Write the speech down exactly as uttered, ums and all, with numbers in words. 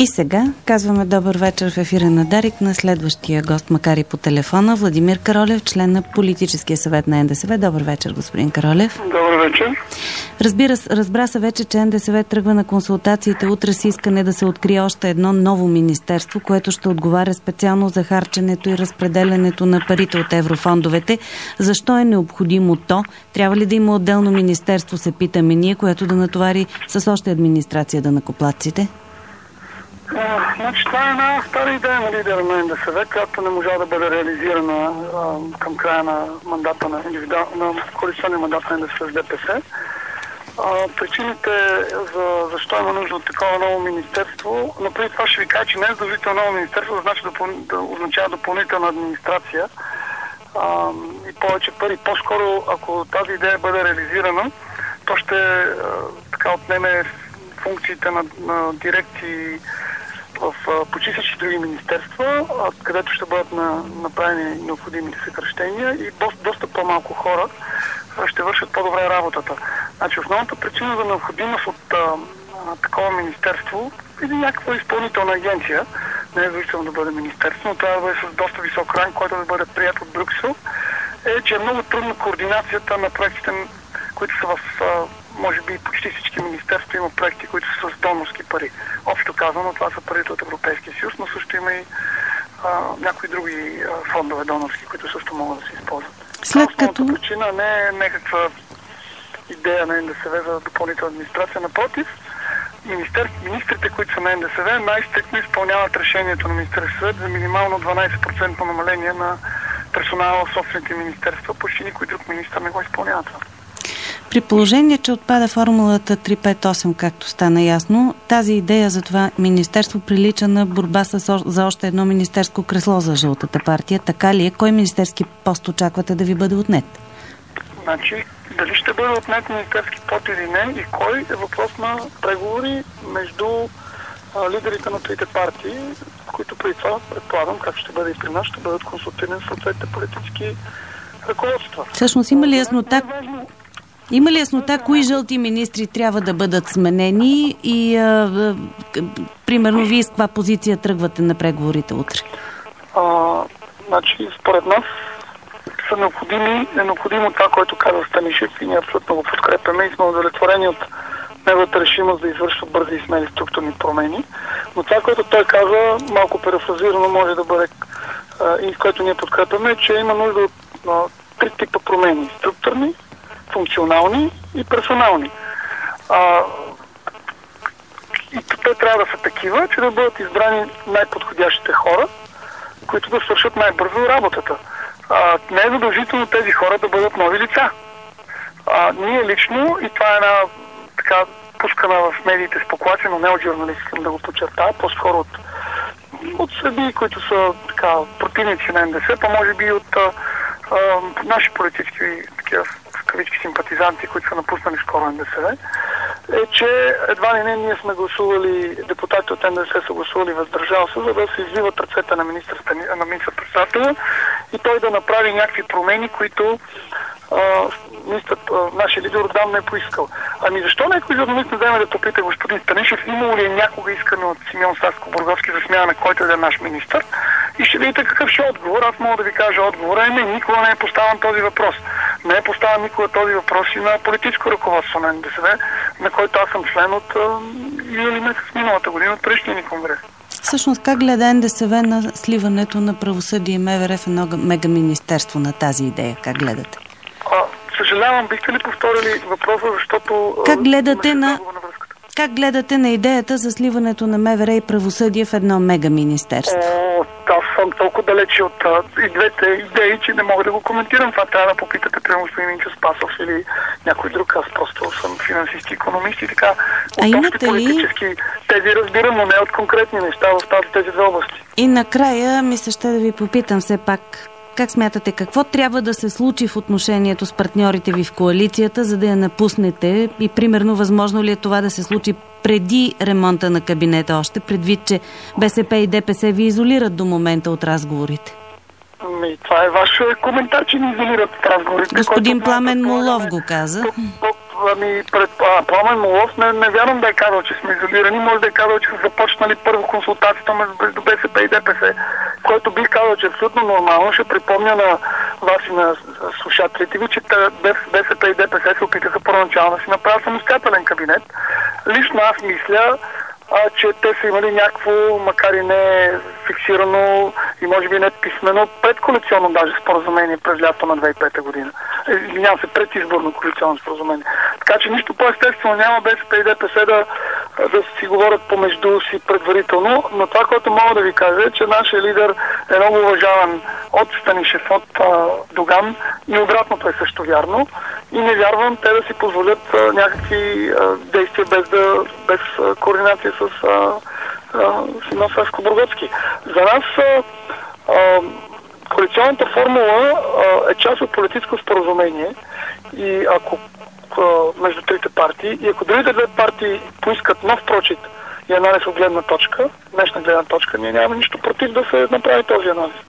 И сега казваме добър вечер в ефира на Дарик на следващия гост, макар и по телефона, Владимир Каролев, член на Политическия съвет на НДСВ. Добър вечер, господин Каролев. Добър вечер. Разбира, разбра се вече, че НДСВ тръгва на консултациите утре с искане да се открие още едно ново министерство, което ще отговаря специално за харченето и разпределянето на парите от еврофондовете. Защо е необходимо то? Трябва ли да има отделно министерство, се питаме ние, което да натовари с още администрация данъкоплатците? А, значи, това е една стара идея на лидера на НДСВ, която не можа да бъде реализирана а, към края на мандата на, на коалиционния мандат на НДСВ с ДПС. А, причините за защо има нужда от такова ново министерство, но преди това ще ви кажа, че не е задължително ново министерство, да, значи допъл... да означава допълнителна администрация а, и повече пари. По-скоро, ако тази идея бъде реализирана, то ще а, така отнеме функциите на, на дирекции в почти всички други министерства, където ще бъдат на, направени необходимите съкращения и доста, доста по-малко хора ще вършат по-добре работата. Значи основната причина за необходимост от а, а, такова министерство или някаква изпълнителна агенция, не е задължително да бъде министерство, но трябва да бъде с доста висок ранг, който да бъде прият от Брюксел, е, че е много трудно координацията на проектите, които са в а, може би почти всички министерства има проекти, които са с донорски пари. Общо казано, това са парите от Европейския съюз, но също има и а, някои други а, фондове донорски, които също могат да се използват. След Основната като... причина не е някаква идея на НДСВ за допълнителна администрация. Напротив, министер... министрите, които са на НДСВ, най-стрикно изпълняват решението на Министерския съвет за минимално дванадесет процента намаление на персонала в собствените министерства. Почти никой друг министър не го изпълнява това. При положение, че отпада формулата три пет осем, както стана ясно, тази идея за това министерство прилича на борба с, за още едно министерско кресло за жълтата партия. Така ли е? Кой министерски пост очаквате да ви бъде отнет? Значи, дали ще бъде отнет министерски пост или не и кой е въпрос на преговори между а, лидерите на трите партии, които при това, предполагам, как ще бъде и при нас, ще бъдат консултирани в съответните политически ръководства. Всъщност има ли яснота? Има ли яснота кои жълти министри трябва да бъдат сменени и а, а, примерно вие с каква позиция тръгвате на преговорите утре? А, значи, според нас са необходими, е необходимо това, което каза Станишев и ние абсолютно го подкрепяме и сме удовлетворени от неговата решимост да извършва бързи и смели структурни промени. Но това, което той каза, малко парафразирано може да бъде а, и с което ние подкрепяме, е, че има нужда от а, три типа промени. Структурни, функционални и персонални. А, и те трябва да са такива, че да бъдат избрани най-подходящите хора, които да свършат най-бързо работата. А, не е задължително тези хора да бъдат нови лица. А, ние лично, и това е една така пускана в медиите споклация, но не от журналисти, искам да го подчертая, по-скоро от, от съдии, които са така противници на НДСВ, па може би от а, а, наши политически такива кавички симпатизанти, които са напуснали скоро НДСВ, е, че едва ли не ние сме гласували, депутати от НДСВ са гласували въздържал се, за да се извиват ръцете на министър, на министър-председателя и той да направи някакви промени, които а, министър, а, нашия лидер отдавна не е поискал. Ами защо някой журналист не вземе да попита господин Станишев, имало ли е някога искане от Симеон Сакскобургготски за смяна на който да е наш министър? И ще видите какъв ще е отговор. Аз мога да ви кажа отговора. Не, никога не е поставен този въпрос. Не е поставен никога този въпрос и на политическо ръководство на НДСВ, на който аз съм член от юли месец миналата година, от предишния ни конгрес. Всъщност, как гледа НДСВ на сливането на правосъдие и МВР в едно мегаминистерство на тази идея? Как гледате? А, съжалявам, бихте ли повторили въпроса, защото... Как гледате на... Как гледате на идеята за сливането на МВР и правосъдие в едно мегаминистерство? О, аз съм толкова далече от и двете идеи, че не мога да го коментирам. Това трябва да попитате прямо господин Минчо Спасов или някой друг. Аз просто съм финансист и икономист и така. А от имате общи политически ли... тези разбирам, но не от конкретни неща в тази, тези две области. И накрая, мисля, ще да ви попитам все пак, как смятате, какво трябва да се случи в отношението с партньорите ви в коалицията, за да я напуснете и примерно възможно ли е това да се случи преди ремонта на кабинета още, предвид, че БСП и ДПС ви изолират до момента от разговорите? Ами, това е ваш коментар, че ни изолират от разговорите. Господин Пламен Молов го каза. ами, пред а, Пламен Моллов не, не вярвам да е казал, че сме изолирани. Може да е казал, че са започнали първо консултацията между БСП и ДПС, който бих казал, че е абсолютно нормално. Ще припомня на вас и на слушателите ви, че БСП и ДПС се опитаха първоначално да си направят самостоятелен кабинет. Лично аз мисля, а, че те са имали някакво, макар и не фиксирано и може би не писмено, предкоалиционно даже споразумение през лято на две хиляди и пета година. Извинявам се, предизборно коалиционно споразумение. Така че нищо по-естествено няма БСП и ДПС да, да си говорят помежду си предварително, но това, което мога да ви кажа е, че нашия лидер е много уважаван от Станишев, от а, Доган и обратното е също вярно. И не вярвам те да си позволят а, някакви а, действия без, да, без а, координация с а, Симеон Сакскобургготски. За нас а, а, коалиционната формула а, е част от политическо споразумение и ако а, между трите партии и ако другите две партии поискат нов прочит и анализ от гледна точка, днешна гледна точка, ние нямаме нищо против да се направи този анализ.